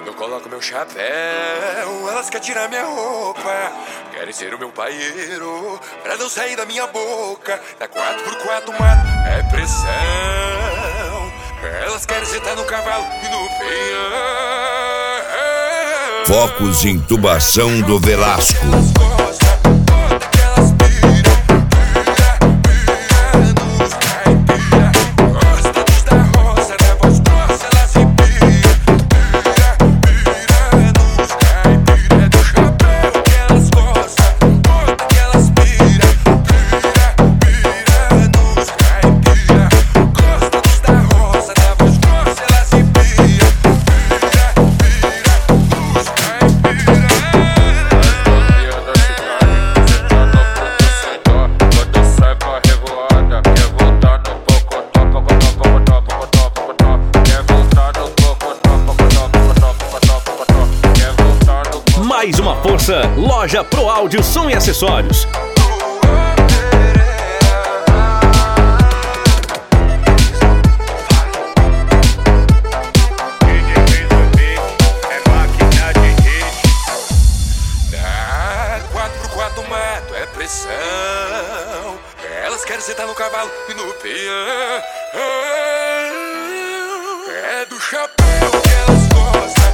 Quando eu coloco meu chapéu, elas querem tirar minha roupa. Querem ser o meu paieiro, pra não sair da minha boca. Na 4x4 mato é pressão. Elas querem sentar no cavalo e no peão. Focos de intubação do Velasco. Mais uma força, Loja Pro Áudio, Som e Acessórios. Na 4x4 mato é pressão. Elas querem sentar no cavalo e no peão. É do chapéu que elas gostam.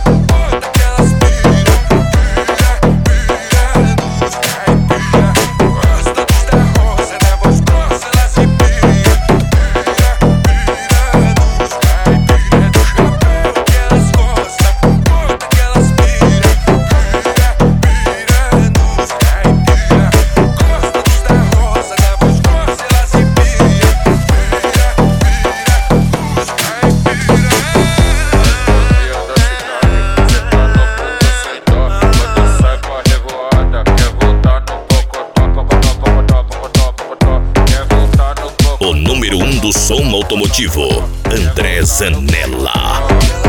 O número 1 do som automotivo, André Zanella.